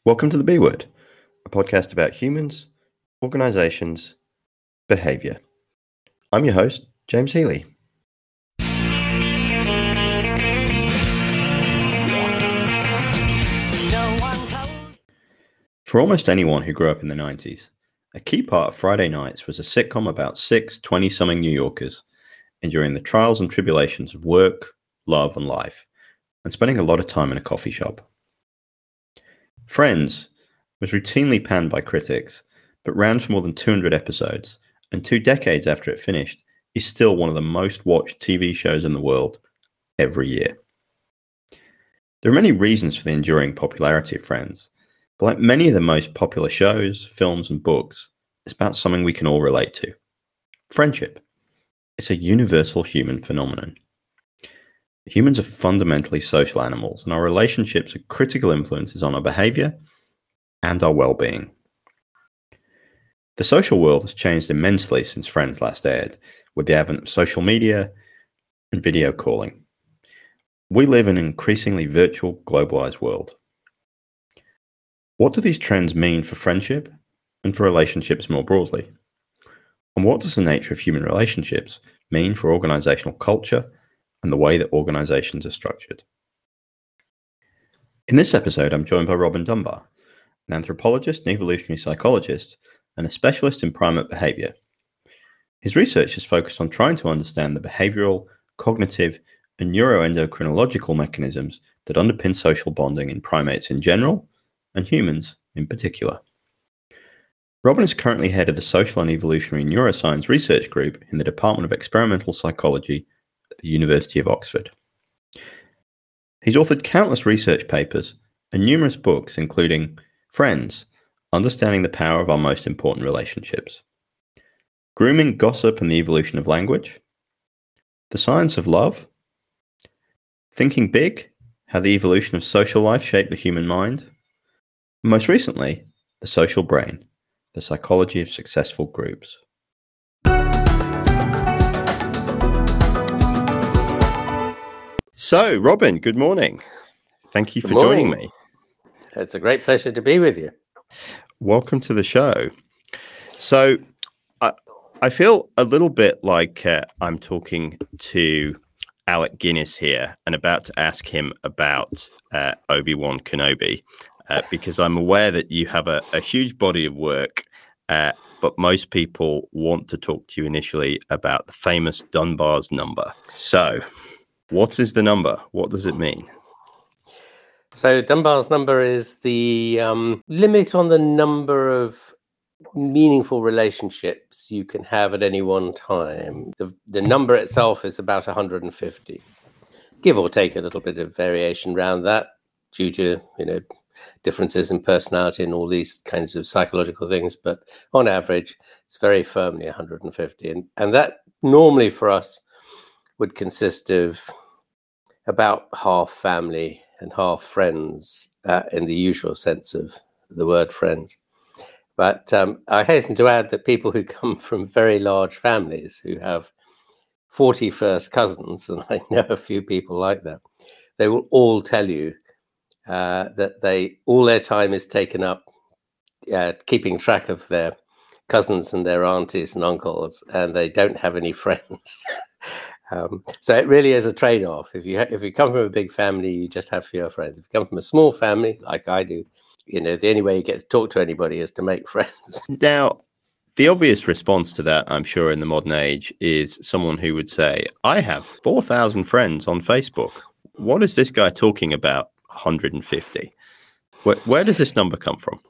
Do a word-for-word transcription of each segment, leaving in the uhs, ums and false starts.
Welcome to the B Word, a podcast about humans, organisations, behaviour. I'm your host, James Healy. For almost anyone who grew up in the nineties, a key part of Friday nights was a sitcom about six twenty-something New Yorkers enduring the trials and tribulations of work, love and life, and spending a lot of time in a coffee shop. Friends was routinely panned by critics, but ran for more than two hundred episodes, and two decades after it finished, is still one of the most watched T V shows in the world every year. There are many reasons for the enduring popularity of Friends, but like many of the most popular shows, films, and books, it's about something we can all relate to. Friendship. It's a universal human phenomenon. Humans are fundamentally social animals, and our relationships are critical influences on our behaviour and our well-being. The social world has changed immensely since Friends last aired, with the advent of social media and video calling. We live in an increasingly virtual, globalised world. What do these trends mean for friendship and for relationships more broadly? And what does the nature of human relationships mean for organisational culture and the way that organisations are structured? In this episode, I'm joined by Robin Dunbar, an anthropologist and evolutionary psychologist, and a specialist in primate behaviour. His research is focused on trying to understand the behavioural, cognitive, and neuroendocrinological mechanisms that underpin social bonding in primates in general, and humans in particular. Robin is currently head of the Social and Evolutionary Neuroscience Research Group in the Department of Experimental Psychology at the University of Oxford. He's authored countless research papers and numerous books, including Friends, Understanding the Power of Our Most Important Relationships, Grooming, Gossip, and the Evolution of Language, The Science of Love, Thinking Big, How the Evolution of Social Life Shaped the Human Mind, and most recently, The Social Brain, The Psychology of Successful Groups. So, Robin, good morning. Thank you Good for morning. joining me. It's a great pleasure to be with you. Welcome to the show. So, I, I feel a little bit like uh, I'm talking to Alec Guinness here and about to ask him about uh, Obi-Wan Kenobi, uh, because I'm aware that you have a, a huge body of work, uh, but most people want to talk to you initially about the famous Dunbar's number. So, what is the number? What does it mean? So Dunbar's number is the um, limit on the number of meaningful relationships you can have at any one time. The, the number itself is about one hundred fifty, give or take a little bit of variation around that due to, you know, differences in personality and all these kinds of psychological things. But on average, it's very firmly one hundred fifty. And, and that normally for us would consist of about half family and half friends, uh, in the usual sense of the word friends. But um, I hasten to add that people who come from very large families, who have forty first cousins, and I know a few people like that, they will all tell you uh, that they all their time is taken up uh, keeping track of their cousins and their aunties and uncles, and they don't have any friends. Um, so it really is a trade-off. If you ha- if you come from a big family, you just have fewer friends. If you come from a small family, like I do, you know, the only way you get to talk to anybody is to make friends. Now, the obvious response to that, I'm sure, in the modern age is someone who would say, I have four thousand friends on Facebook. What is this guy talking about, one hundred fifty? Where, where does this number come from?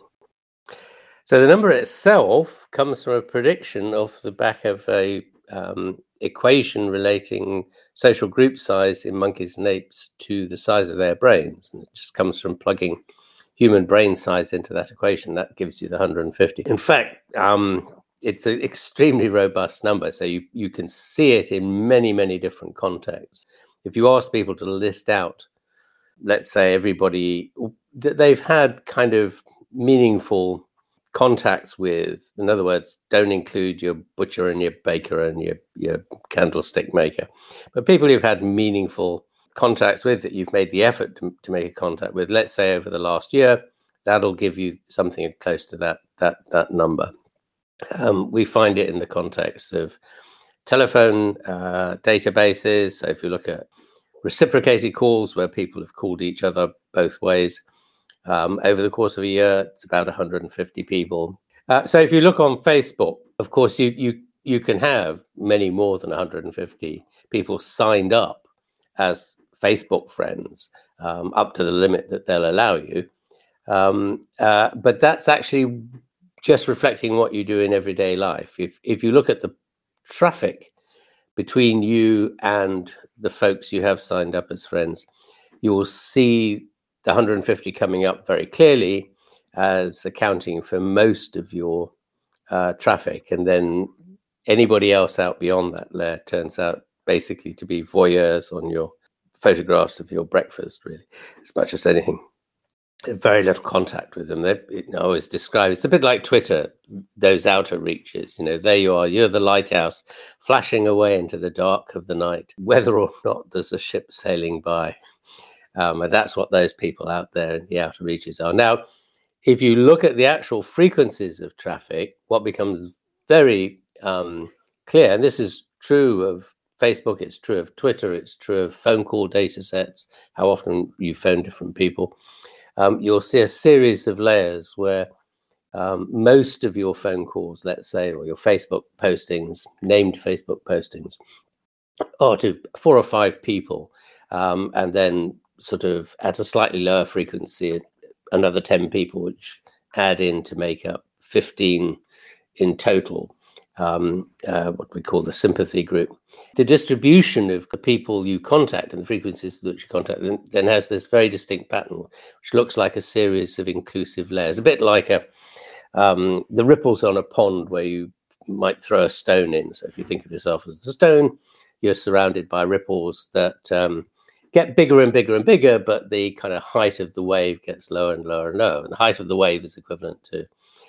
So the number itself comes from a prediction off the back of a um, equation relating social group size in monkeys and apes to the size of their brains. And it just comes from plugging human brain size into that equation. That gives you the one hundred fifty. In fact, um, it's an extremely robust number. So you, you can see it in many, many different contexts. If you ask people to list out, let's say everybody that they've had kind of meaningful contacts with, in other words, don't include your butcher and your baker and your, your candlestick maker, but people you've had meaningful contacts with, that you've made the effort to, to make a contact with, let's say over the last year, That'll give you something close to that that that number. Um, we find it in the context of telephone uh, databases. So if you look at reciprocated calls where people have called each other both ways, um, over the course of a year, it's about one hundred fifty people. Uh, so if you look on Facebook, of course, you you you can have many more than one hundred fifty people signed up as Facebook friends, um, up to the limit that they'll allow you. Um, uh, but that's actually just reflecting what you do in everyday life. If if you look at the traffic between you and the folks you have signed up as friends, you will see the one hundred fifty coming up very clearly as accounting for most of your uh, traffic. And then anybody else out beyond that layer turns out basically to be voyeurs on your photographs of your breakfast, really, as much as anything. Very little contact with them. They, you know, always describe it's a bit like Twitter, those outer reaches. You know, there you are, you're the lighthouse flashing away into the dark of the night, whether or not there's a ship sailing by. Um, and that's what those people out there in the outer reaches are. Now, if you look at the actual frequencies of traffic, what becomes very um, clear, and this is true of Facebook, it's true of Twitter, it's true of phone call data sets, how often you phone different people. Um, you'll see a series of layers where um, most of your phone calls, let's say, or your Facebook postings, named Facebook postings, are to four or five people, um, and then sort of at a slightly lower frequency, another ten people, which add in to make up fifteen in total. Um, uh, what we call the sympathy group. The distribution of the people you contact and the frequencies that you contact then, then has this very distinct pattern, which looks like a series of inclusive layers, a bit like a um, the ripples on a pond where you might throw a stone in. So if you think of yourself as a stone, you're surrounded by ripples that um, get bigger and bigger and bigger, but the kind of height of the wave gets lower and lower and lower. And the height of the wave is equivalent to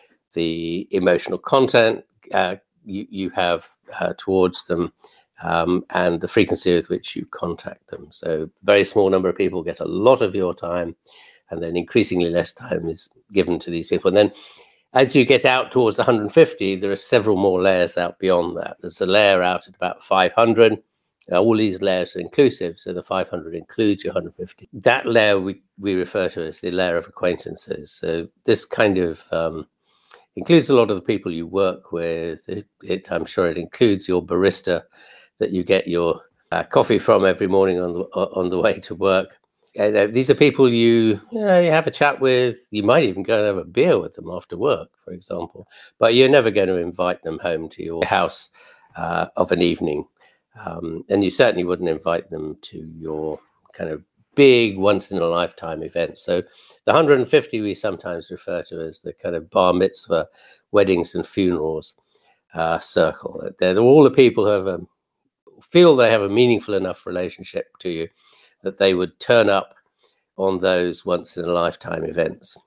the emotional content uh, You, you have uh, towards them um, and the frequency with which you contact them. So very small number of people get a lot of your time, and then increasingly less time is given to these people. And then as you get out towards the one hundred fifty, there are several more layers out beyond that. There's a layer out at about five hundred. Now, all these layers are inclusive, so the five hundred includes your one hundred fifty. That layer we, we refer to as the layer of acquaintances. So this kind of um, includes a lot of the people you work with. It, it, I'm sure it includes your barista that you get your uh, coffee from every morning on the on the way to work. And uh, these are people you, you, know, you have a chat with. You might even go and have a beer with them after work, for example. But you're never going to invite them home to your house uh, of an evening. Um, and you certainly wouldn't invite them to your kind of big once-in-a-lifetime event. So the one hundred fifty we sometimes refer to as the kind of bar mitzvah, weddings and funerals uh, circle. They're, they're all the people who have a, feel they have a meaningful enough relationship to you that they would turn up on those once-in-a-lifetime events.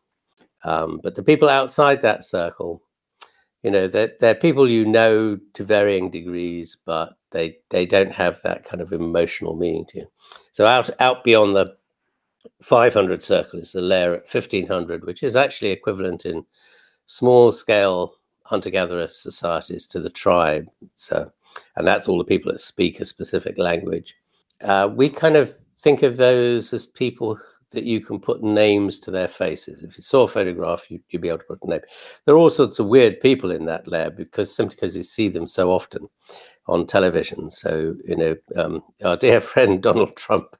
Um, but the people outside that circle, you know, they're, they're people you know to varying degrees, but they they don't have that kind of emotional meaning to you. So out out beyond the five hundred circle is the layer at fifteen hundred, which is actually equivalent in small-scale hunter-gatherer societies to the tribe. So, and that's all the people that speak a specific language. Uh, we kind of think of those as people that you can put names to their faces. If you saw a photograph, you, you'd be able to put a name. There are all sorts of weird people in that layer because simply because you see them so often on television. So, you know, um, our dear friend Donald Trump,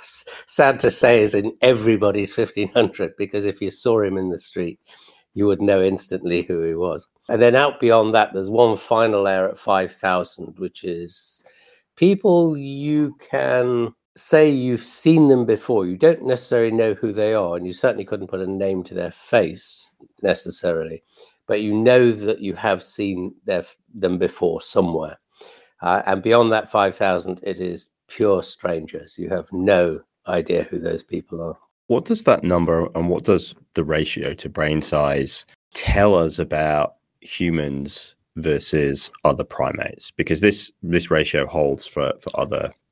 sad to say, is in everybody's fifteen hundred, because if you saw him in the street, you would know instantly who he was. And then out beyond that, there's one final layer at five thousand, which is people you can say you've seen them before. You don't necessarily know who they are, and you certainly couldn't put a name to their face necessarily, but you know that you have seen their, them before somewhere. Uh, and beyond that five thousand, it is pure strangers. You have no idea who those people are. What does that number and what does the ratio to brain size tell us about humans versus other primates? Because this this ratio holds for, for other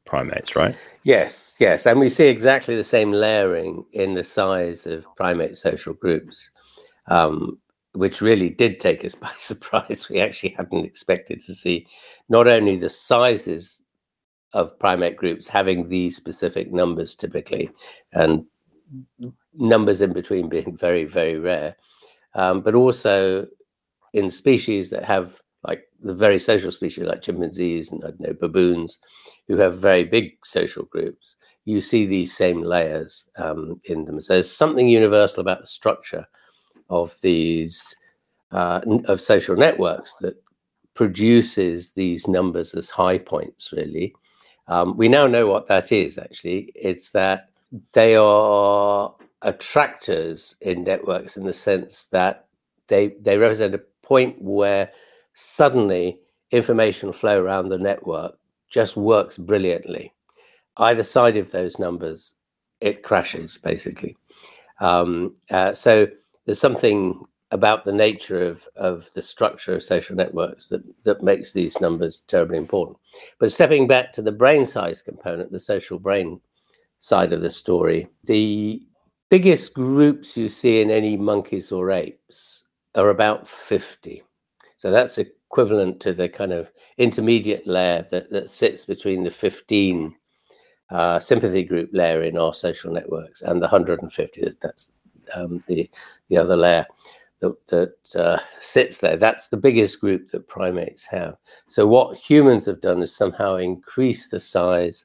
primates, right? Yes, yes. And we see exactly the same layering in the size of primate social groups, um, which really did take us by surprise. We actually hadn't expected to see not only the sizes of primate groups having these specific numbers typically, and numbers in between being very, very rare, um, but also in species that have, like the very social species like chimpanzees and I don't know, baboons, who have very big social groups, you see these same layers um, in them. So there's something universal about the structure of these uh, of social networks that produces these numbers as high points, really. Um, we now know what that is, actually. It's that they are attractors in networks in the sense that they they represent a point where suddenly information flow around the network just works brilliantly. Either side of those numbers, it crashes, basically. Um, uh, so there's something about the nature of, of the structure of social networks that, that makes these numbers terribly important. But stepping back to the brain size component, the social brain side of the story, the biggest groups you see in any monkeys or apes are about fifty. So that's equivalent to the kind of intermediate layer that, that sits between the fifteen uh, sympathy group layer in our social networks and the one hundred fifty. That's um, the, the other layer that, that uh, sits there. That's the biggest group that primates have. So what humans have done is somehow increase the size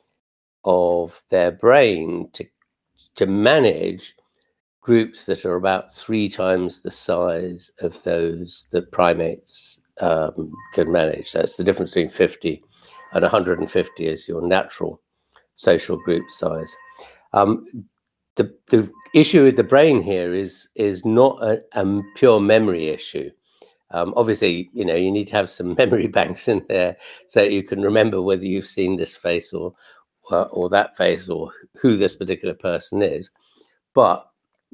of their brain to, to manage groups that are about three times the size of those that primates um, can manage. That's the difference between fifty and one hundred fifty is your natural social group size. Um, the, the issue with the brain here is, is not a, a pure memory issue. Um, obviously, you know, you need to have some memory banks in there so that you can remember whether you've seen this face or, or, or that face or who this particular person is. But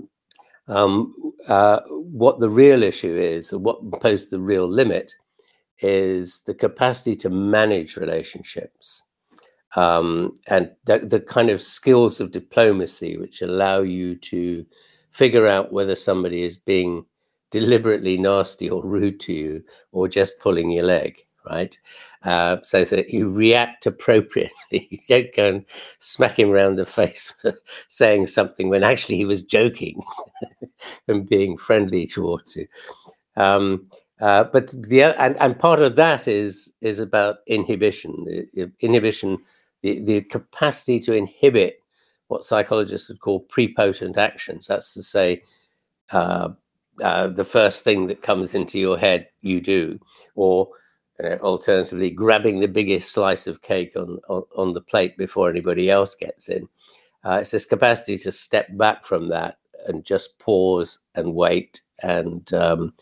Um, uh, what the real issue is, and what poses the real limit, is the capacity to manage relationships um, and the, the kind of skills of diplomacy which allow you to figure out whether somebody is being deliberately nasty or rude to you or just pulling your leg, right? Uh, so that you react appropriately. You don't go and smack him around the face for saying something when actually he was joking and being friendly towards you. Um, uh, but the and, and part of that is is about inhibition. Inhibition, the, the capacity to inhibit what psychologists would call prepotent actions. That's to say, uh, uh, the first thing that comes into your head, you do, or you know, alternatively, grabbing the biggest slice of cake on, on, on the plate before anybody else gets in. Uh, it's this capacity to step back from that and just pause and wait and um,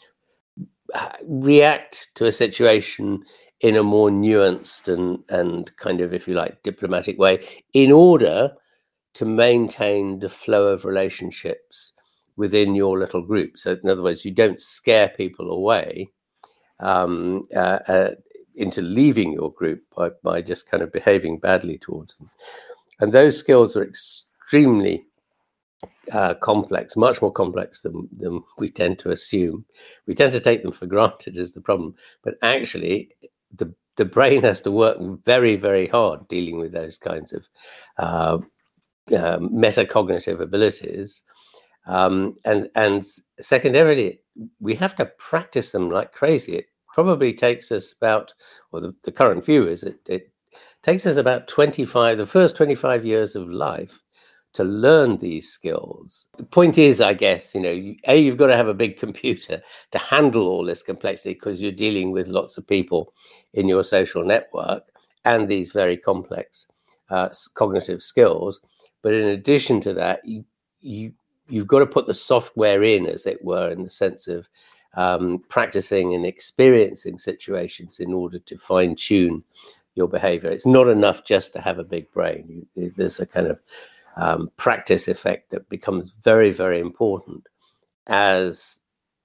react to a situation in a more nuanced and, and kind of, if you like, diplomatic way in order to maintain the flow of relationships within your little group. So in other words, you don't scare people away um, uh, uh, into leaving your group by, by just kind of behaving badly towards them. And those skills are extremely uh, complex, much more complex than, than we tend to assume. We tend to take them for granted is the problem. But actually, the, the brain has to work very, very hard dealing with those kinds of uh, uh, metacognitive abilities. Um, and, and secondarily, we have to practice them like crazy. It probably takes us about, or the, the current view is it, it takes us about twenty-five, the first twenty-five years of life to learn these skills. The point is, I guess, you know, you, A, you've got to have a big computer to handle all this complexity because you're dealing with lots of people in your social network and these very complex uh, cognitive skills. But in addition to that, you, you, you've got to put the software in, as it were, in the sense of um, practicing and experiencing situations in order to fine tune your behavior. It's not enough just to have a big brain. You, there's a kind of um, practice effect that becomes very, very important as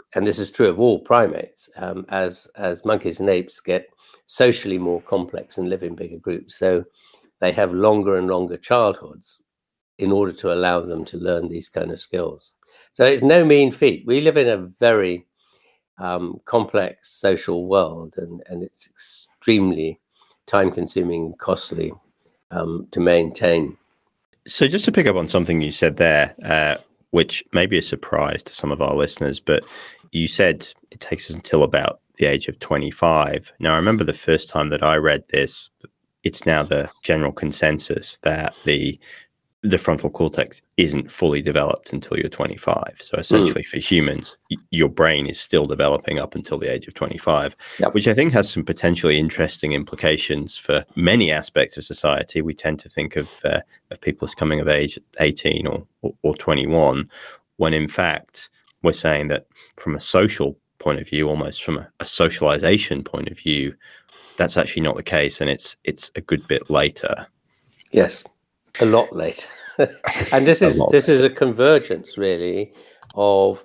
and this is true of all primates, um, as as monkeys and apes get socially more complex and live in bigger groups, so they have longer and longer childhoods in order to allow them to learn these kind of skills. So it's no mean feat. We live in a very um, complex social world, and, and it's extremely time-consuming and costly um, to maintain. So just to pick up on something you said there, uh, which may be a surprise to some of our listeners, but you said it takes us until about the age of twenty-five. Now, I remember the first time that I read this, it's now the general consensus that the the frontal cortex isn't fully developed until you're twenty-five. So essentially mm. for humans, y- your brain is still developing up until the age of twenty-five, yep. which I think has some potentially interesting implications for many aspects of society. We tend to think of uh, of people as coming of age at eighteen or, or, or twenty-one, when in fact, we're saying that from a social point of view, almost from a, a socialization point of view, that's actually not the case. And it's it's a good bit later. Yes. A lot later. And this is this later. is a convergence, really, of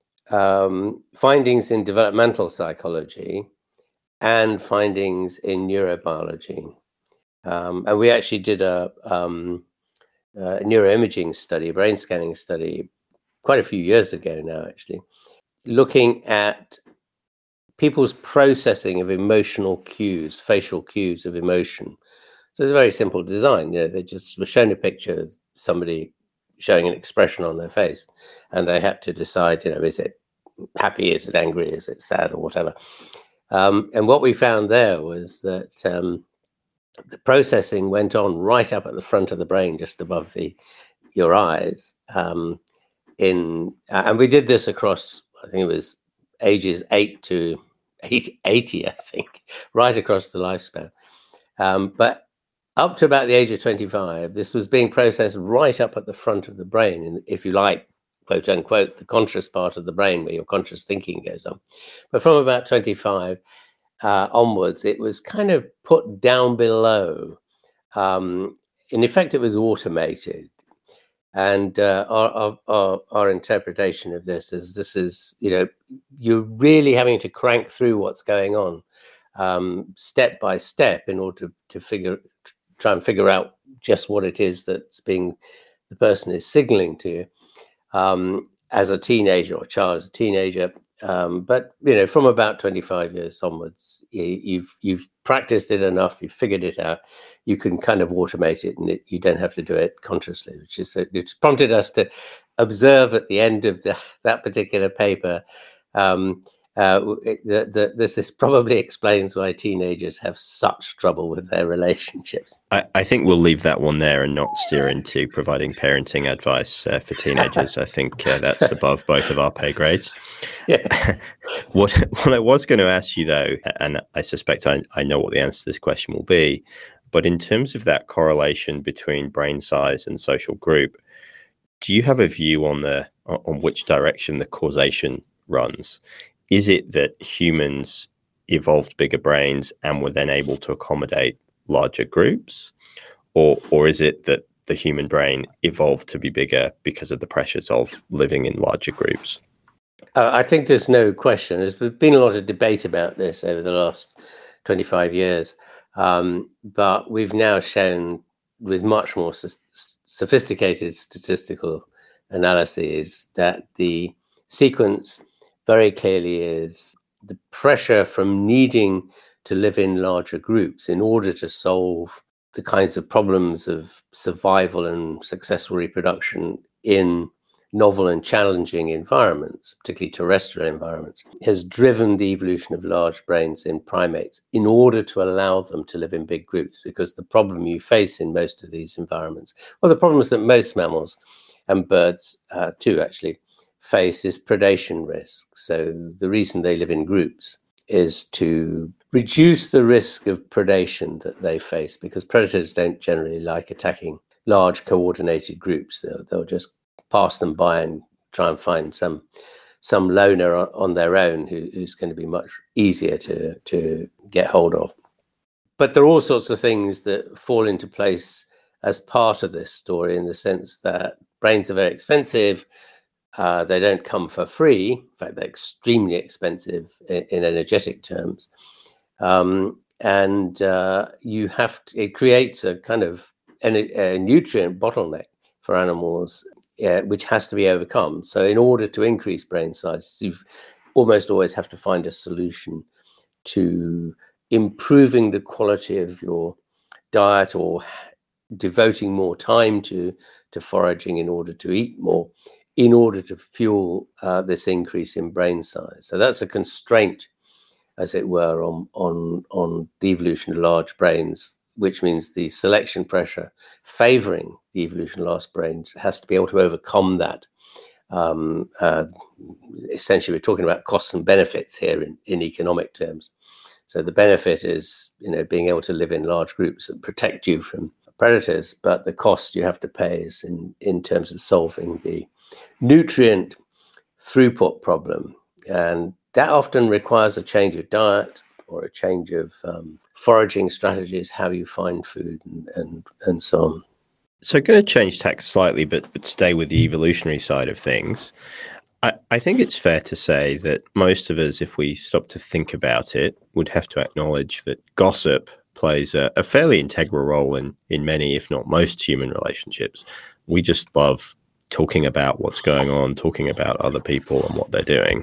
um, findings in developmental psychology and findings in neurobiology. Um, and we actually did a, um, a neuroimaging study, a brain scanning study, quite a few years ago now, actually, looking at people's processing of emotional cues, facial cues of emotion. So it's a very simple design. You know, they just were shown a picture of somebody showing an expression on their face, and they had to decide, you know, is it happy, is it angry, is it sad, or whatever. Um, and what we found there was that um, the processing went on right up at the front of the brain, just above the your eyes. Um, in uh, and we did this across, I think it was ages eight to eighty, I think, right across the lifespan. Um, but up to about the age of twenty-five, this was being processed right up at the front of the brain, and if you like, quote unquote, the conscious part of the brain where your conscious thinking goes on. But from about twenty-five uh, onwards, it was kind of put down below. Um, in effect, it was automated. And uh, our, our our interpretation of this is this is, you know, you're really having to crank through what's going on um, step by step in order to, to figure try and figure out just what it is that's being the person is signaling to you um, as a teenager or a child as a teenager. Um, but, you know, from about twenty-five years onwards, you, you've you've practiced it enough, you've figured it out, you can kind of automate it, and it, you don't have to do it consciously, which is, it's prompted us to observe at the end of the, that particular paper. Um, uh, the, the, this, this probably explains why teenagers have such trouble with their relationships. I, I think we'll leave that one there and not steer into providing parenting advice uh, for teenagers. I think uh, that's above both of our pay grades. Yeah. what, what I was going to ask you, though, and I suspect I, I know what the answer to this question will be, but in terms of that correlation between brain size and social group, do you have a view on the on which direction the causation runs? Is it that humans evolved bigger brains and were then able to accommodate larger groups? Or or is it that the human brain evolved to be bigger because of the pressures of living in larger groups? Uh, I think there's no question. There's been a lot of debate about this over the last twenty-five years. Um, but we've now shown with much more so- sophisticated statistical analyses that the sequence very clearly is the pressure from needing to live in larger groups in order to solve the kinds of problems of survival and successful reproduction in novel and challenging environments, particularly terrestrial environments, has driven the evolution of large brains in primates in order to allow them to live in big groups. Because the problem you face in most of these environments, well, the problems that most mammals and birds uh, too actually face, is predation risk. So the reason they live in groups is to reduce the risk of predation that they face, because predators don't generally like attacking large coordinated groups. They'll, they'll just pass them by and try and find some some loner on, on their own who, who's going to be much easier to, to get hold of. But there are all sorts of things that fall into place as part of this story, in the sense that brains are very expensive. Uh, they don't come for free. In fact, they're extremely expensive in, in energetic terms. Um, and uh, you have to, it creates a kind of a, a nutrient bottleneck for animals, uh, which has to be overcome. So in order to increase brain size, you almost always have to find a solution to improving the quality of your diet or devoting more time to, to foraging in order to eat more, in order to fuel uh, this increase in brain size. So that's a constraint, as it were, on, on, on the evolution of large brains, which means the selection pressure favoring the evolution of large brains has to be able to overcome that. Um, uh, essentially, we're talking about costs and benefits here in, in economic terms. So the benefit is, you know, being able to live in large groups and protect you from predators, but the cost you have to pay is in, in terms of solving the nutrient throughput problem. And that often requires a change of diet or a change of um, foraging strategies, how you find food, and, and, and so on. So going to change tack slightly, but, but stay with the evolutionary side of things. I, I think it's fair to say that most of us, if we stop to think about it, would have to acknowledge that gossip plays a, a fairly integral role in, in many, if not most, human relationships. We just love talking about what's going on, talking about other people and what they're doing.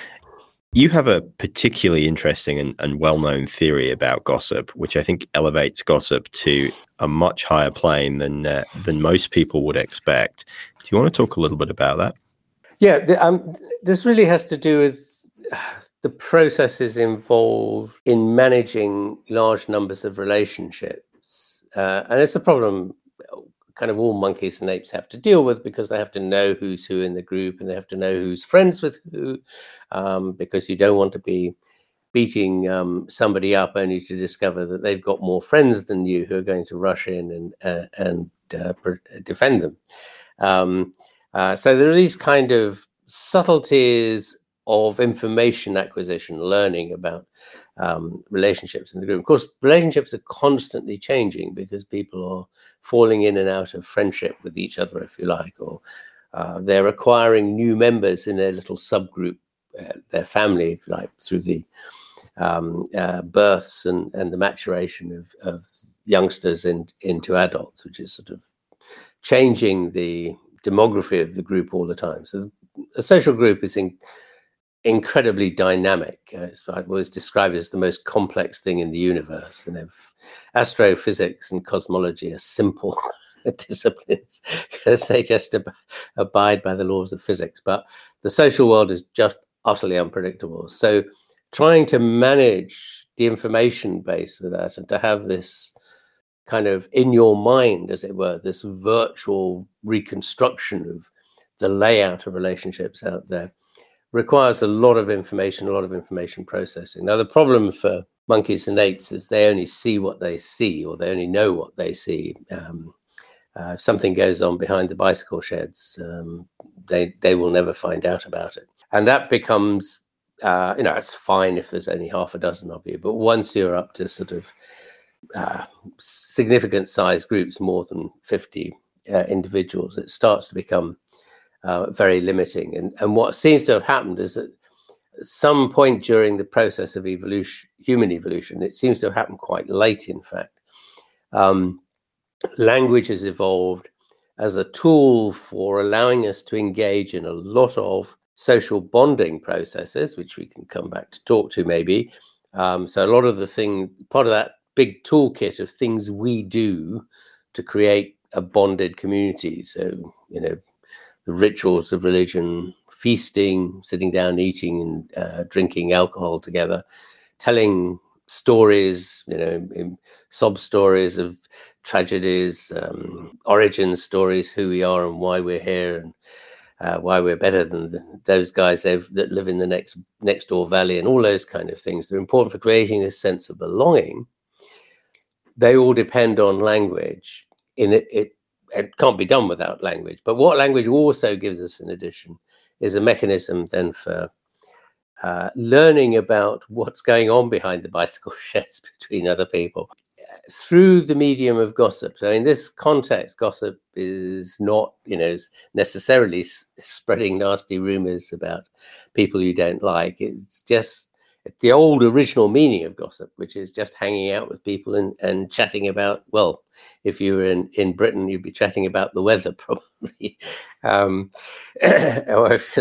You have a particularly interesting and, and well-known theory about gossip, which I think elevates gossip to a much higher plane than uh, than most people would expect. Do you want to talk a little bit about that? Yeah, the, um, this really has to do with the processes involved in managing large numbers of relationships. Uh, and it's a problem kind of all monkeys and apes have to deal with, because they have to know who's who in the group, and they have to know who's friends with who, um, because you don't want to be beating um, somebody up only to discover that they've got more friends than you who are going to rush in and, uh, and uh, defend them. Um, Uh, so there are these kind of subtleties of information acquisition, learning about um, relationships in the group. Of course, relationships are constantly changing because people are falling in and out of friendship with each other, if you like, or uh, they're acquiring new members in their little subgroup, uh, their family, if you like, through the um, uh, births and, and the maturation of, of youngsters in, into adults, which is sort of changing the demography of the group all the time. So a social group is in, incredibly dynamic. Uh, it's always described as the most complex thing in the universe. And if astrophysics and cosmology are simple disciplines because they just ab- abide by the laws of physics. But the social world is just utterly unpredictable. So trying to manage the information base with that, and to have this kind of in your mind, as it were, this virtual reconstruction of the layout of relationships out there, requires a lot of information, a lot of information processing. Now, the problem for monkeys and apes is they only see what they see, or they only know what they see. Um, uh, if something goes on behind the bicycle sheds, um, they, they will never find out about it. And that becomes, uh, you know, it's fine if there's only half a dozen of you, but once you're up to sort of Uh, significant size groups, more than fifty uh, individuals, it starts to become uh, very limiting. And, and what seems to have happened is that at some point during the process of evolution, human evolution, it seems to have happened quite late, in fact. Um, language has evolved as a tool for allowing us to engage in a lot of social bonding processes, which we can come back to talk to maybe. Um, so a lot of the thing, part of that big toolkit of things we do to create a bonded community. So, you know, the rituals of religion, feasting, sitting down, eating and uh, drinking alcohol together, telling stories, you know, in sob stories of tragedies, um, origin stories, who we are and why we're here, and uh, why we're better than the, those guys that live in the next next door valley, and all those kind of things. They're important for creating this sense of belonging. They all depend on language. In it, it, it can't be done without language. But what language also gives us, in addition, is a mechanism then for uh, learning about what's going on behind the bicycle sheds between other people. through the medium of gossip. So in this context, gossip is not, you know, necessarily s- spreading nasty rumors about people you don't like. It's just the old original meaning of gossip, which is just hanging out with people and, and chatting about, well, if you were in, in Britain, you'd be chatting about the weather probably. Um, or if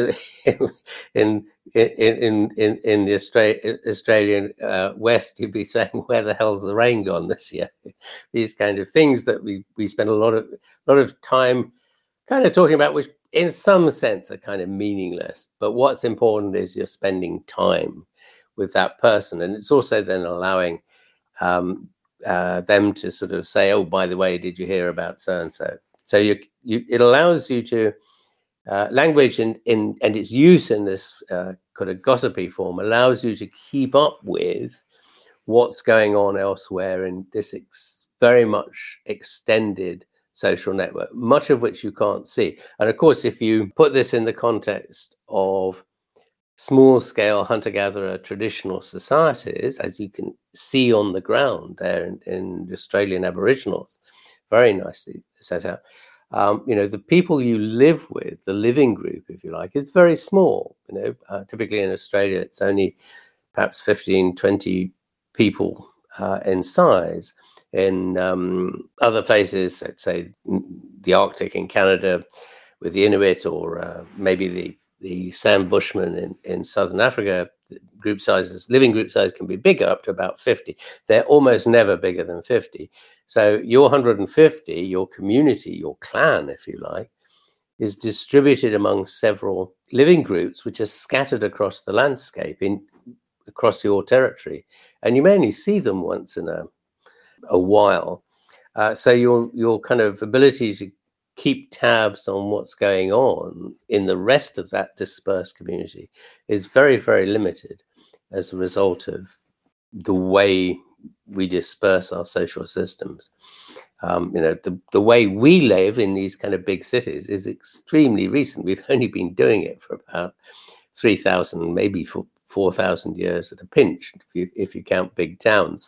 in, in, in, in, in the Austra- Australian uh, West, you'd be saying, where the hell's the rain gone this year? These kind of things that we, we spend a lot of, lot of time kind of talking about, which in some sense are kind of meaningless. But what's important is you're spending time with that person, and it's also then allowing um, uh, them to sort of say, "Oh, by the way, did you hear about so and so?" So you, you, it allows you to uh, language in, in and its use in this uh, kind of gossipy form allows you to keep up with what's going on elsewhere in this ex- very much extended social network, much of which you can't see. And of course, if you put this in the context of small-scale hunter-gatherer traditional societies, as you can see on the ground there in, in the Australian Aboriginals, very nicely set out. Um, you know, the people you live with, the living group, if you like, is very small. You know, uh, typically in Australia, it's only perhaps fifteen, twenty people uh, in size. In um, other places, let's say the Arctic in Canada, with the Inuit, or uh, maybe the the Sam Bushmen in, in Southern Africa, group sizes, living group size can be bigger, up to about fifty. They're almost never bigger than fifty. So your one hundred fifty, your community, your clan, if you like, is distributed among several living groups, which are scattered across the landscape in across your territory. And you may only see them once in a, a while. Uh, so your your kind of ability to keep tabs on what's going on in the rest of that dispersed community is very, very limited as a result of the way we disperse our social systems. Um, you know, the, the way we live in these kind of big cities is extremely recent. We've only been doing it for about three thousand, maybe for four thousand years at a pinch, if you, if you count big towns.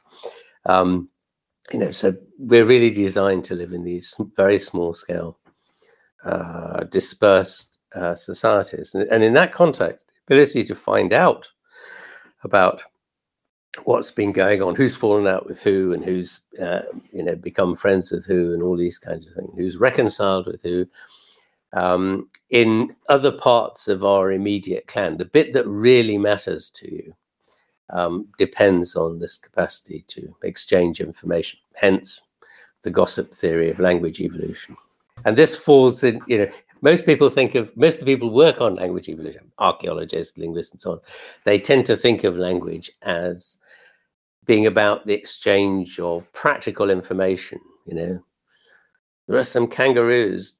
Um, You know, so we're really designed to live in these very small scale, uh, dispersed uh, societies. And, and in that context, the ability to find out about what's been going on, who's fallen out with who, and who's, uh, you know, become friends with who, and all these kinds of things, who's reconciled with who, um, in other parts of our immediate clan, the bit that really matters to you, Um, depends on this capacity to exchange information, hence the gossip theory of language evolution. And this falls in, you know, most people think of, most of the people who work on language evolution, archaeologists, linguists, and so on, they tend to think of language as being about the exchange of practical information. You know, there are some kangaroos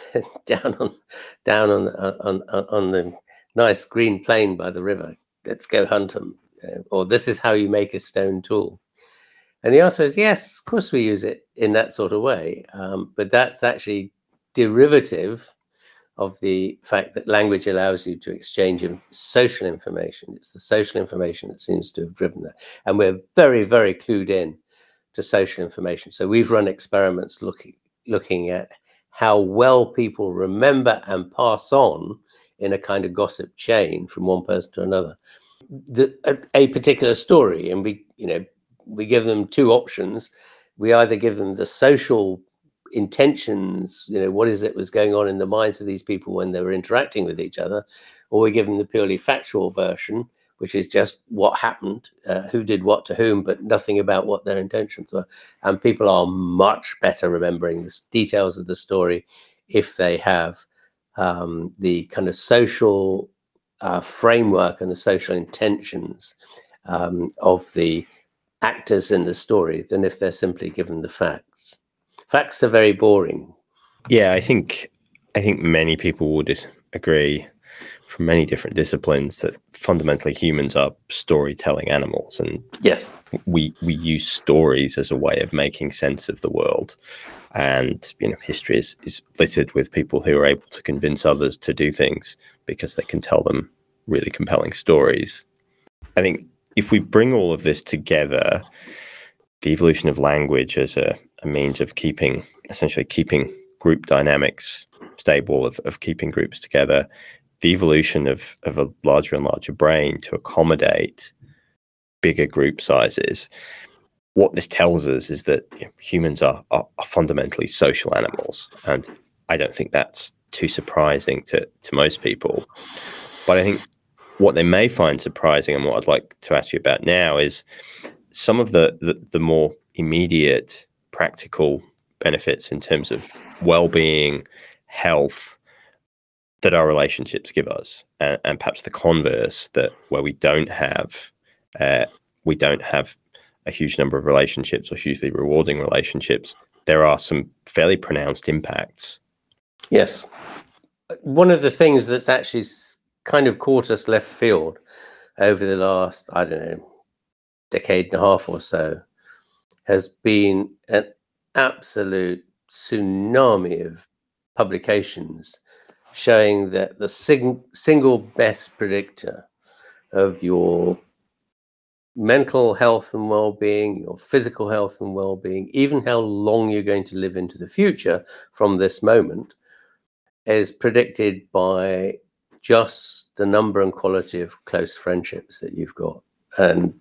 down on down on, on, on, on the nice green plain by the river. Let's go hunt them. Or this is how you make a stone tool. And the answer is yes, of course we use it in that sort of way. Um, but that's actually derivative of the fact that language allows you to exchange social information. It's the social information that seems to have driven that. And we're very, very clued in to social information. So we've run experiments looking, looking at how well people remember and pass on in a kind of gossip chain from one person to another The, a, a particular story, and we, you know, we give them two options. We either give them the social intentions, you know, what is it was going on in the minds of these people when they were interacting with each other, or we give them the purely factual version, which is just what happened, uh, who did what to whom, but nothing about what their intentions were. And people are much better remembering the details of the story if they have um, the kind of social Uh, framework and the social intentions um, of the actors in the story than if they're simply given the facts. Facts are very boring. Yeah, I think I think many people would agree from many different disciplines that fundamentally humans are storytelling animals, and yes, we we use stories as a way of making sense of the world. And you know, history is, is littered with people who are able to convince others to do things because they can tell them really compelling stories. I think if we bring all of this together, the evolution of language as a, a means of keeping, essentially keeping group dynamics stable, of, of keeping groups together, the evolution of, of a larger and larger brain to accommodate bigger group sizes. What this tells us is that, you know, humans are, are, are fundamentally social animals. And I don't think that's too surprising to, to most people. But I think what they may find surprising, and what I'd like to ask you about now, is some of the, the, the more immediate practical benefits in terms of well-being, health, that our relationships give us, and, and perhaps the converse, that where we don't have uh, we don't have a huge number of relationships or hugely rewarding relationships, there are some fairly pronounced impacts. Yes. One of the things that's actually kind of caught us left field over the last, I don't know, decade and a half or so, has been an absolute tsunami of publications showing that the sing- single best predictor of your mental health and well-being, your physical health and well-being, even how long you're going to live into the future from this moment, is predicted by just the number and quality of close friendships that you've got. And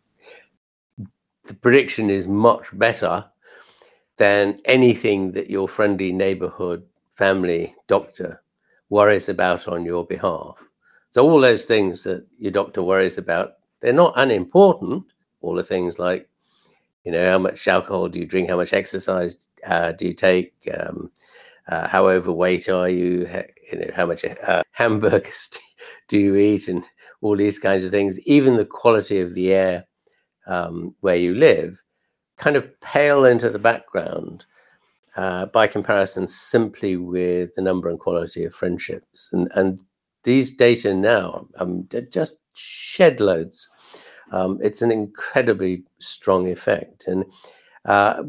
the prediction is much better than anything that your friendly neighborhood, family, doctor worries about on your behalf. So all those things that your doctor worries about, they're not unimportant. All the things like, you know, how much alcohol do you drink? How much exercise uh, do you take? Um, uh, how overweight are you? How, you know, how much uh, hamburgers do you eat? And all these kinds of things. Even the quality of the air um, where you live kind of pale into the background uh, by comparison simply with the number and quality of friendships. And, and these data now, um, just shed loads. Um, it's an incredibly strong effect. And uh,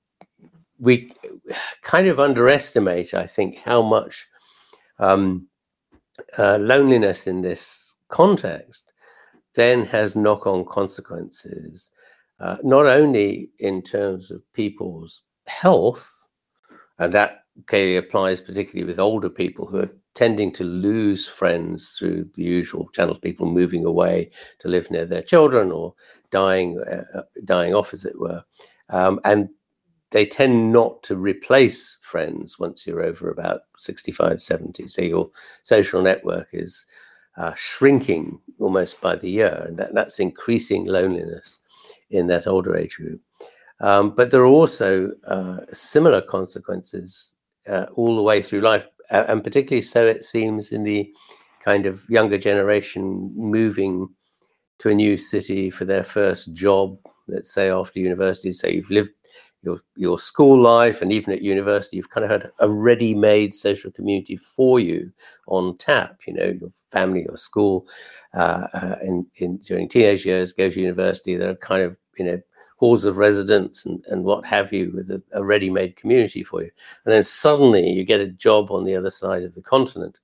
we kind of underestimate, I think, how much um, uh, loneliness in this context then has knock-on consequences, uh, not only in terms of people's health, and that clearly applies particularly with older people who are tending to lose friends through the usual channels, people moving away to live near their children or dying, uh, dying off, as it were. Um, and they tend not to replace friends once you're over about sixty-five, seventy. So your social network is uh, shrinking almost by the year, and that, that's increasing loneliness in that older age group. Um, but there are also uh, similar consequences uh, all the way through life, uh, and particularly so it seems in the kind of younger generation moving to a new city for their first job, let's say after university. So you've lived your your school life, and even at university, you've kind of had a ready-made social community for you on tap. You know, your family, your school, uh, uh, in, in during teenage years, go to university. There are kind of, you know, halls of residence and, and what have you, with a, a ready-made community for you. And then suddenly you get a job on the other side of the continent,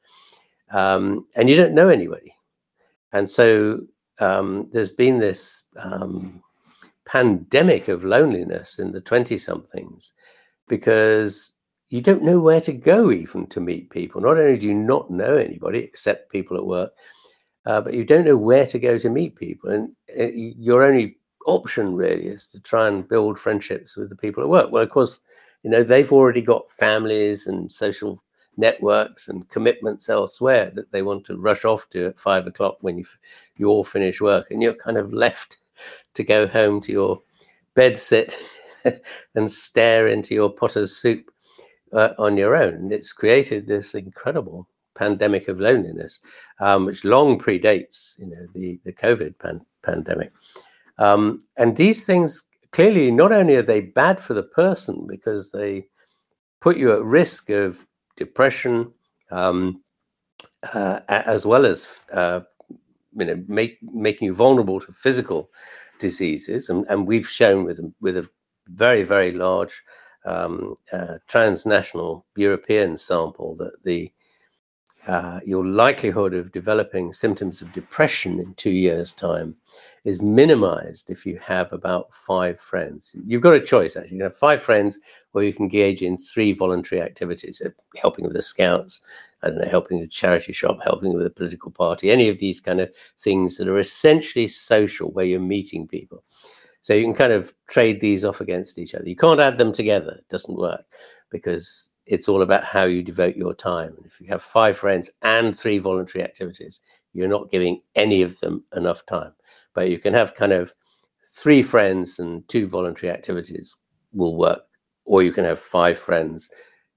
um, and you don't know anybody. And so um, there's been this um, pandemic of loneliness in the twenty-somethings, because you don't know where to go even to meet people. Not only do you not know anybody except people at work, uh, but you don't know where to go to meet people. And uh, your only option really is to try and build friendships with the people at work. Well, of course, you know, they've already got families and social networks and commitments elsewhere that they want to rush off to at five o'clock when you you all finish work, and you're kind of left to go home to your bed sit and stare into your pot of soup uh, on your own. And it's created this incredible pandemic of loneliness, um, which long predates, you know, the the COVID pan- pandemic. Um, and these things, clearly, not only are they bad for the person because they put you at risk of depression, um, uh, as well as uh, you know, make, making you vulnerable to physical diseases, and, and we've shown with with a very very large um, uh, transnational European sample that the uh, your likelihood of developing symptoms of depression in two years' time is minimized if you have about five friends. You've got a choice, actually. You have five friends where you can engage in three voluntary activities: helping with the Scouts, I don't know, helping with a charity shop, helping with a political party, any of these kind of things that are essentially social, where you're meeting people. So you can kind of trade these off against each other. You can't add them together. It doesn't work, because it's all about how you devote your time. And if you have five friends and three voluntary activities, you're not giving any of them enough time. But you can have kind of three friends and two voluntary activities will work, or you can have five friends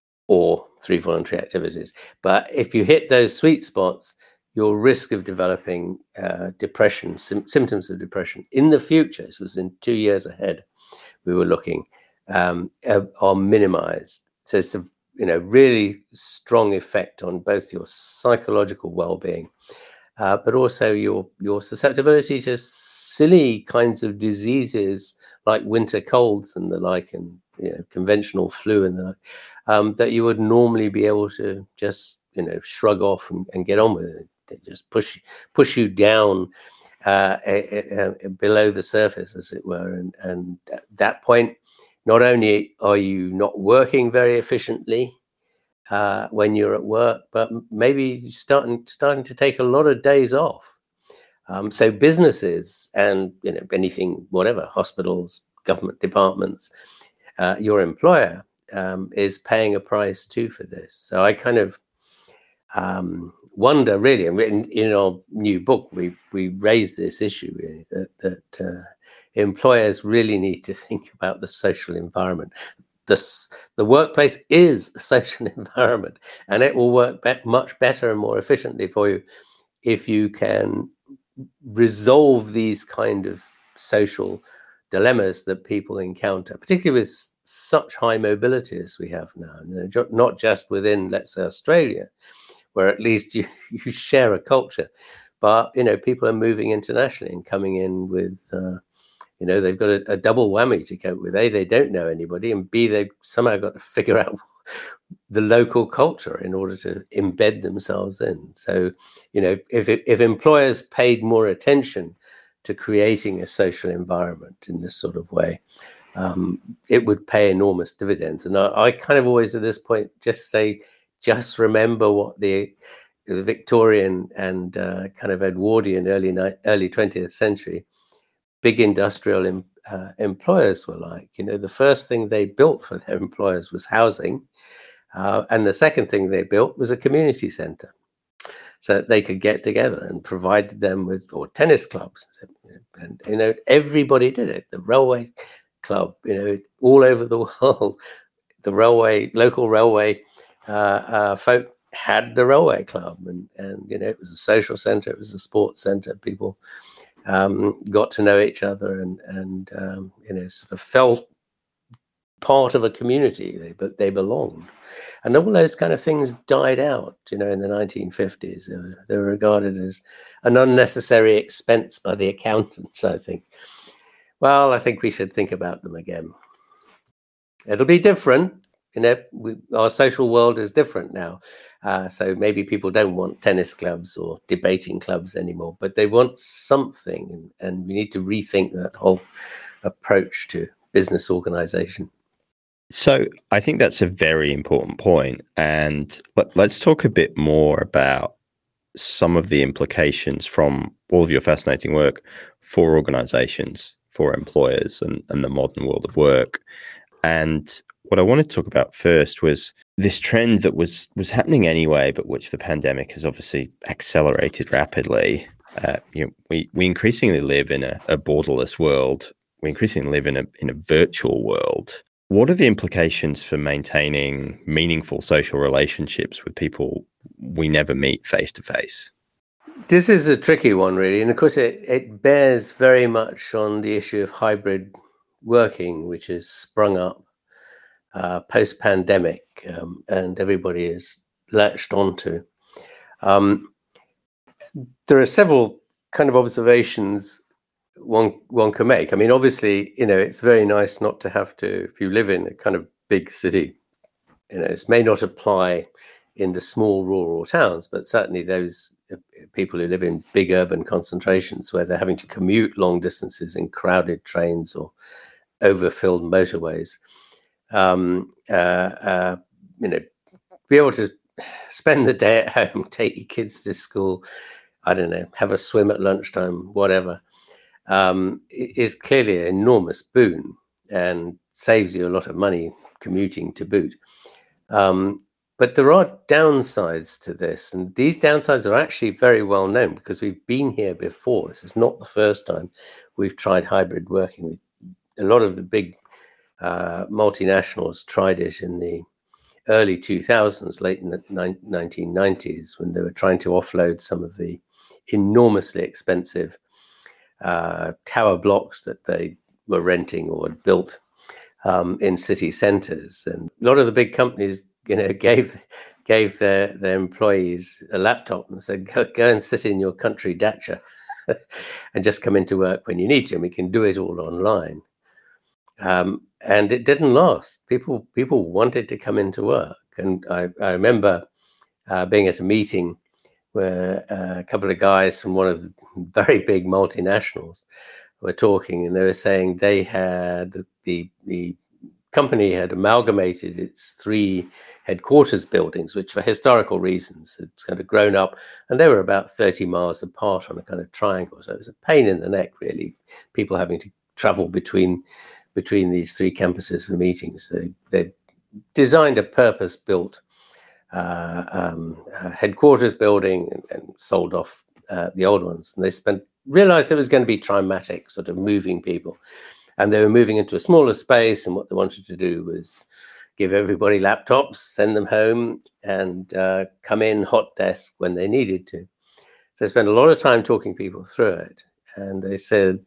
or three voluntary activities. But if you hit those sweet spots, your risk of developing uh, depression, sim- symptoms of depression in the future, this was in two years ahead, we were looking, um, are, are minimized. So it's a you know really strong effect on both your psychological well-being, uh, but also your your susceptibility to silly kinds of diseases like winter colds and the like, and you know, conventional flu and the like, um, that you would normally be able to just you know shrug off and, and get on with it. They just push push you down uh, uh, uh, below the surface, as it were, and and at that point, not only are you not working very efficiently uh, when you're at work, but maybe starting starting to take a lot of days off. Um, so businesses and you know anything, whatever, hospitals, government departments, uh, your employer um, is paying a price too for this. So I kind of um, wonder, really, and in, in our new book, we we raise this issue really that that uh, employers really need to think about the social environment. This, the workplace is a social environment, and it will work be- much better and more efficiently for you if you can resolve these kind of social dilemmas that people encounter, particularly with such high mobility as we have now. You know, not just within, let's say, Australia, where at least you, you share a culture, but you know people are moving internationally and coming in with uh, you know they've got a, a double whammy to cope with. A, they don't know anybody, and B, they've somehow got to figure out the local culture in order to embed themselves in. So you know if if employers paid more attention to creating a social environment in this sort of way, um, it would pay enormous dividends. And I, I kind of always at this point just say, just remember what the the Victorian and uh, kind of Edwardian early ni- early twentieth century big industrial em, uh, employers were like. You know, the first thing they built for their employers was housing, uh, and the second thing they built was a community centre, so that they could get together, and provided them with or tennis clubs, and you know everybody did it. The railway club, you know, all over the world, the railway local railway uh, uh, folk had the railway club, and and you know it was a social centre, it was a sports centre. People um, got to know each other, and and um, you know sort of felt part of a community. They but they belonged, and all those kind of things died out. You know, in the nineteen fifties, they were, they were regarded as an unnecessary expense by the accountants, I think. Well, I think we should think about them again. It'll be different. You know, we, our social world is different now. Uh, so maybe people don't want tennis clubs or debating clubs anymore, but they want something. And, and we need to rethink that whole approach to business organization. So I think that's a very important point. And let, let's talk a bit more about some of the implications from all of your fascinating work for organizations, for employers, and, and the modern world of work. And what I wanted to talk about first was this trend that was was happening anyway, but which the pandemic has obviously accelerated rapidly. Uh, you know, we we increasingly live in a, a borderless world. We increasingly live in a in a virtual world. What are the implications for maintaining meaningful social relationships with people we never meet face to face? This is a tricky one, really, and of course, it it bears very much on the issue of hybrid working, which has sprung up uh, post-pandemic, um, and everybody is latched onto. Um, there are several kind of observations one one can make. I mean, obviously, you know, it's very nice not to have to, if you live in a kind of big city, you know, this may not apply into small rural towns, but certainly those people who live in big urban concentrations where they're having to commute long distances in crowded trains or overfilled motorways, um, uh, uh, you know, be able to spend the day at home, take your kids to school, I don't know, have a swim at lunchtime, whatever, um, is clearly an enormous boon and saves you a lot of money commuting to boot. Um, but there are downsides to this, and these downsides are actually very well known because we've been here before. This is not the first time we've tried hybrid working. A lot of the big uh, multinationals tried it in the early two thousands, late nineteen nineties, when they were trying to offload some of the enormously expensive uh, tower blocks that they were renting or had built um, in city centres. And a lot of the big companies, you know, gave gave their, their employees a laptop and said, go, go and sit in your country dacha and just come into work when you need to, and we can do it all online. Um, and it didn't last. People people wanted to come into work. And I, I remember uh, being at a meeting where uh, a couple of guys from one of the very big multinationals were talking, and they were saying they had, the, the company had amalgamated its three headquarters buildings, which for historical reasons had kind of grown up, and they were about thirty miles apart on a kind of triangle. So it was a pain in the neck, really, people having to travel between between these three campuses for meetings. They, they designed a purpose-built uh, um, uh, headquarters building and, and sold off uh, the old ones. And they spent realized it was going to be traumatic, sort of moving people. And they were moving into a smaller space, and what they wanted to do was give everybody laptops, send them home, and uh, come in hot desk when they needed to. So I spent a lot of time talking people through it. And they said,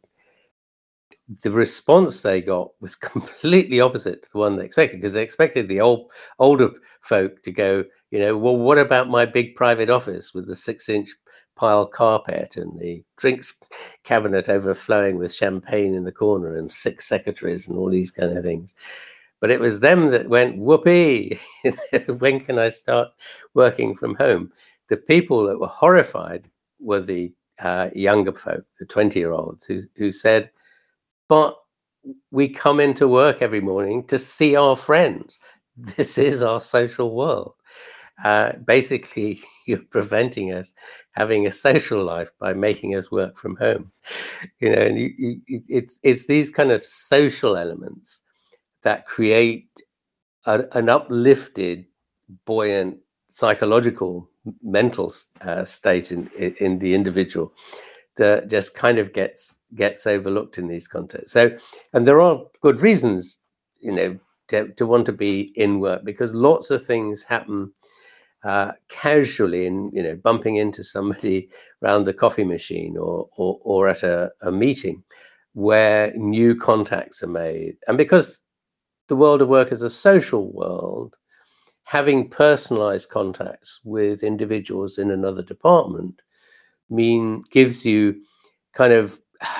the response they got was completely opposite to the one they expected, because they expected the old older folk to go, you know, well, what about my big private office with the six inch pile carpet and the drinks cabinet overflowing with champagne in the corner and six secretaries and all these kind of things. But it was them that went, whoopee, when can I start working from home? The people that were horrified were the uh, younger folk, the twenty year olds who, who said, but we come into work every morning to see our friends. This is our social world. Uh, basically, you're preventing us having a social life by making us work from home. You know, and you, you, it's it's these kind of social elements that create a, an uplifted, buoyant, psychological, mental uh, state in, in in the individual that just kind of gets gets overlooked in these contexts. So, and there are good reasons, you know, to, to want to be in work, because lots of things happen uh, casually, in, you know, bumping into somebody around the coffee machine or or, or at a, a meeting where new contacts are made. And because the world of work is a social world, having personalized contacts with individuals in another department mean gives you kind of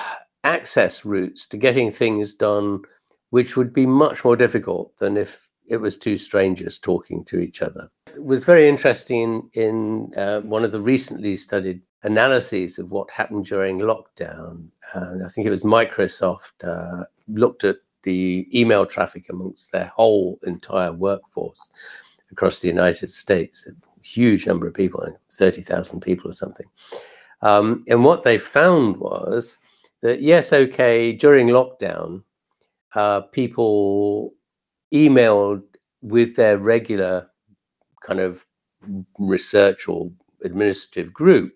access routes to getting things done, which would be much more difficult than if it was two strangers talking to each other. It was very interesting in uh, one of the recently studied analyses of what happened during lockdown. And I think it was Microsoft uh, looked at the email traffic amongst their whole entire workforce across the United States, a huge number of people, thirty thousand people or something. Um, and what they found was that, yes, okay, during lockdown, uh, people emailed with their regular kind of research or administrative group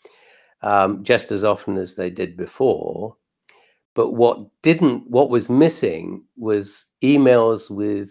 um, just as often as they did before. But what didn't, what was missing was emails with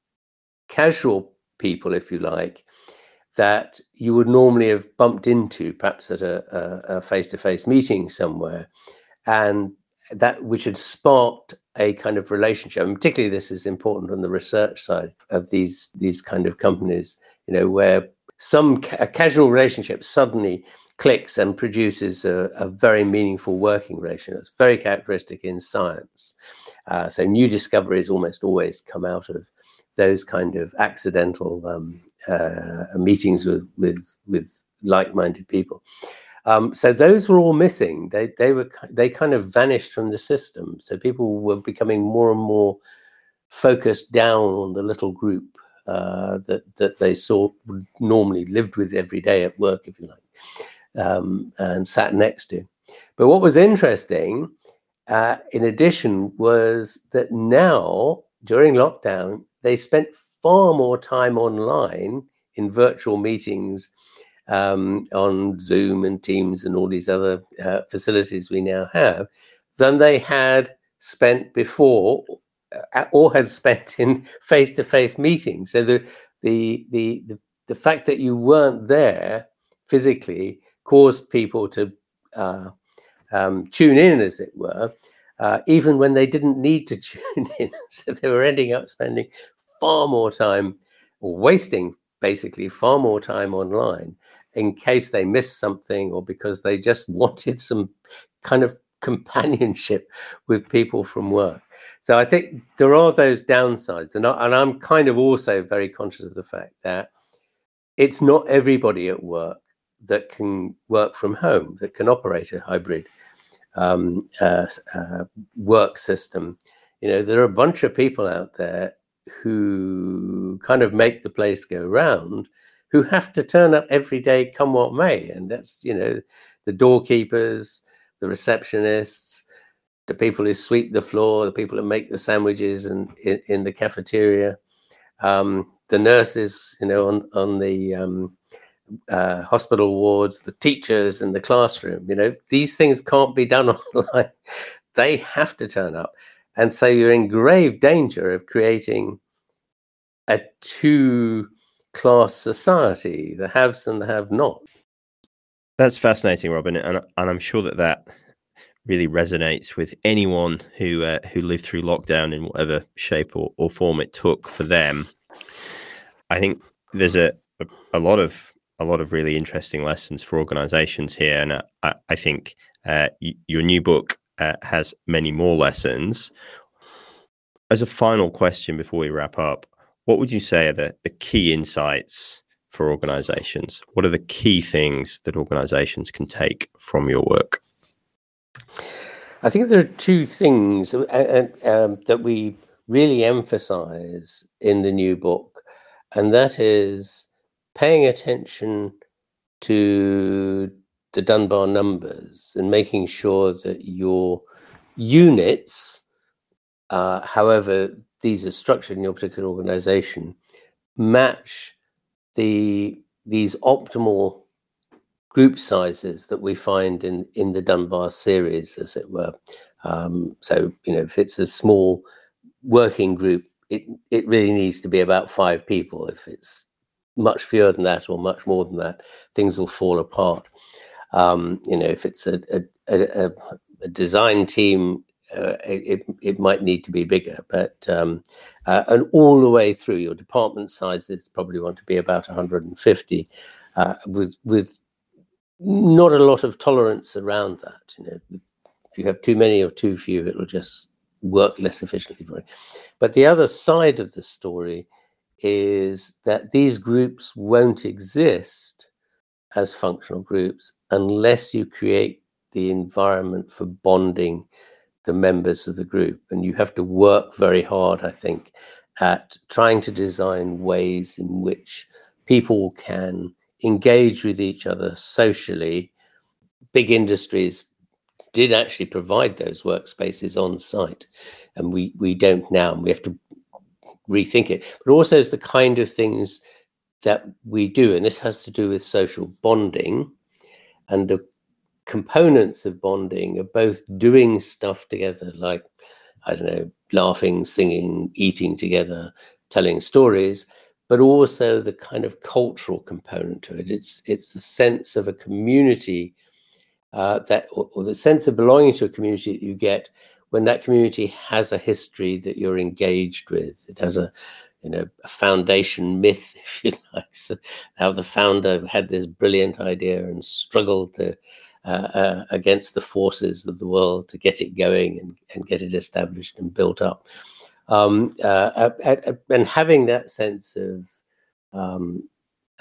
casual people, if you like, that you would normally have bumped into, perhaps at a, a, a face-to-face meeting somewhere, and that which had sparked a kind of relationship. And particularly this is important on the research side of these these kind of companies, you know, where some ca- a casual relationship suddenly clicks and produces a, a very meaningful working relationship. It's very characteristic in science. Uh, so new discoveries almost always come out of those kind of accidental um, uh, meetings with with with like-minded people. Um, so those were all missing. They they were they kind of vanished from the system. So people were becoming more and more focused down on the little group uh, that that they saw normally lived with every day at work, if you like, um, and sat next to. But what was interesting, uh, in addition, was that now during lockdown they spent far more time online in virtual meetings. Um, on Zoom and Teams and all these other uh, facilities we now have, than they had spent before, uh, or had spent in face-to-face meetings. So the, the the the the fact that you weren't there physically caused people to uh, um, tune in, as it were, uh, even when they didn't need to tune in. So they were ending up spending far more time, or wasting basically far more time online, in case they missed something or because they just wanted some kind of companionship with people from work. So I think there are those downsides. And, I, and I'm kind of also very conscious of the fact that it's not everybody at work that can work from home, that can operate a hybrid um, uh, uh, work system. You know, there are a bunch of people out there who kind of make the place go round, who have to turn up every day, come what may. And that's, you know, the doorkeepers, the receptionists, the people who sweep the floor, the people who make the sandwiches and in, in the cafeteria, um, the nurses, you know, on, on the um, uh, hospital wards, the teachers in the classroom. You know, these things can't be done online. They have to turn up. And so you're in grave danger of creating a two class society, the haves and the have not. That's fascinating, Robin, and and I'm sure that that really resonates with anyone who uh, who lived through lockdown in whatever shape or, or form it took for them. I think there's a, a a lot of a lot of really interesting lessons for organizations here, and I, I think uh, y- your new book uh, has many more lessons. As a final question before we wrap up, what would you say are the, the key insights for organizations? What are the key things that organizations can take from your work? I think there are two things uh, um, that we really emphasize in the new book, and that is paying attention to the Dunbar numbers and making sure that your units, uh, however these are structured in your particular organization, match the these optimal group sizes that we find in in the Dunbar series, as it were. Um, so, you know, if it's a small working group, it it really needs to be about five people. If it's much fewer than that or much more than that, things will fall apart. Um, you know, if it's a a, a, a design team, uh, it it might need to be bigger. But um, uh, and all the way through, your department sizes probably want to be about one hundred fifty, uh, with with not a lot of tolerance around that. You know, if you have too many or too few, it'll just work less efficiently for you. But the other side of the story is that these groups won't exist as functional groups unless you create the environment for bonding the members of the group. And you have to work very hard, I think, at trying to design ways in which people can engage with each other socially. Big industries did actually provide those workspaces on site, and we we don't now, and we have to rethink it. But also it's the kind of things that we do, and this has to do with social bonding, and the components of bonding are both doing stuff together, like, I don't know, laughing, singing, eating together, telling stories, but also the kind of cultural component to it. It's it's the sense of a community, uh, that, or, or the sense of belonging to a community that you get when that community has a history that you're engaged with. It has a, you know, a foundation myth, if you like, so how the founder had this brilliant idea and struggled to, uh, uh, against the forces of the world to get it going and, and get it established and built up. Um, uh, uh, uh, and having that sense of um,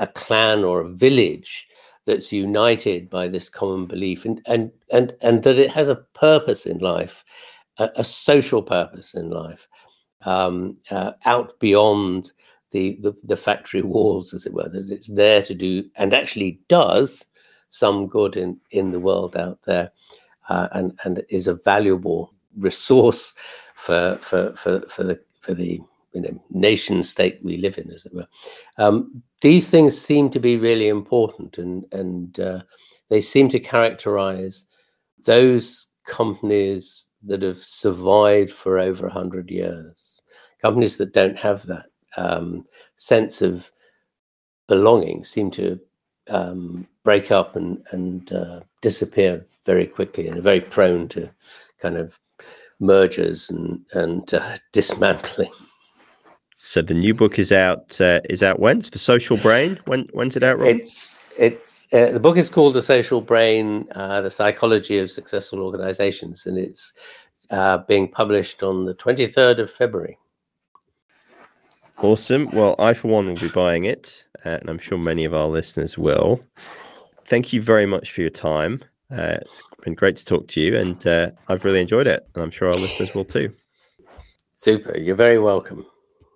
a clan or a village that's united by this common belief, and and and and that it has a purpose in life, a, a social purpose in life, um, uh, out beyond the, the the factory walls, as it were. That it's there to do, and actually does, some good in in the world out there, uh, and and is a valuable resource for for for for the for the you know, nation state we live in, as it were. Um, these things seem to be really important, and and uh, they seem to characterize those companies that have survived for over a hundred years. Companies that don't have that um, sense of belonging seem to um, break up and and uh, disappear very quickly, and are very prone to kind of mergers and and uh, dismantling. So the new book is out. Uh, is out when? It's The Social Brain. When when's it out, Robin? It's it's uh, the book is called The Social Brain: uh, The Psychology of Successful Organizations, and it's uh, being published on the twenty-third of February. Awesome. Well, I for one will be buying it, uh, and I'm sure many of our listeners will. Thank you very much for your time. Uh, it's been great to talk to you, and uh, I've really enjoyed it, and I'm sure our listeners will too. Super. You're very welcome.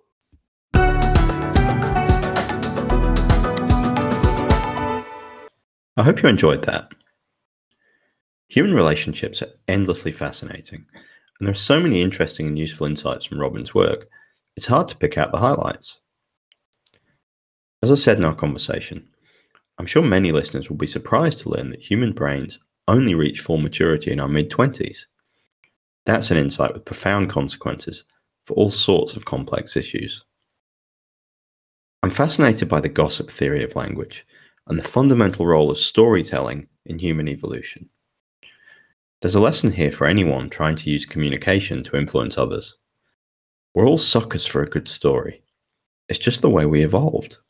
I hope you enjoyed that. Human relationships are endlessly fascinating, and there are so many interesting and useful insights from Robin's work, it's hard to pick out the highlights. As I said in our conversation, I'm sure many listeners will be surprised to learn that human brains only reach full maturity in our mid-twenties. That's an insight with profound consequences for all sorts of complex issues. I'm fascinated by the gossip theory of language and the fundamental role of storytelling in human evolution. There's a lesson here for anyone trying to use communication to influence others. We're all suckers for a good story. It's just the way we evolved.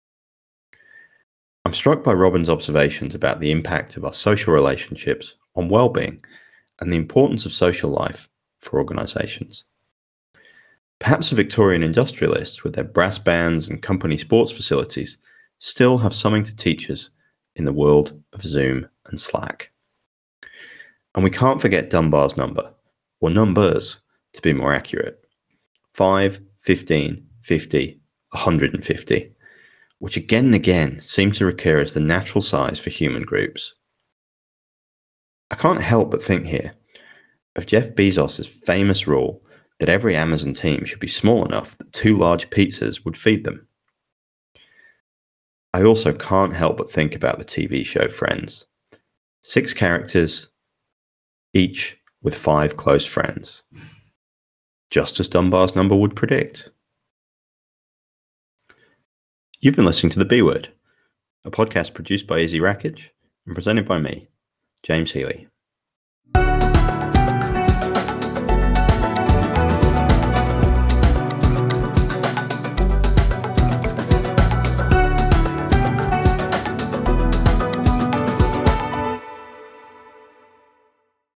I'm struck by Robin's observations about the impact of our social relationships on well-being and the importance of social life for organizations. Perhaps the Victorian industrialists, with their brass bands and company sports facilities, still have something to teach us in the world of Zoom and Slack. And we can't forget Dunbar's number, or numbers to be more accurate, five, fifteen, fifty, one hundred fifty, which again and again seem to recur as the natural size for human groups. I can't help but think here of Jeff Bezos' famous rule that every Amazon team should be small enough that two large pizzas would feed them. I also can't help but think about the T V show Friends. Six characters, each with five close friends. Just as Dunbar's number would predict. You've been listening to The B Word, a podcast produced by Izzy Rakic and presented by me, James Healy.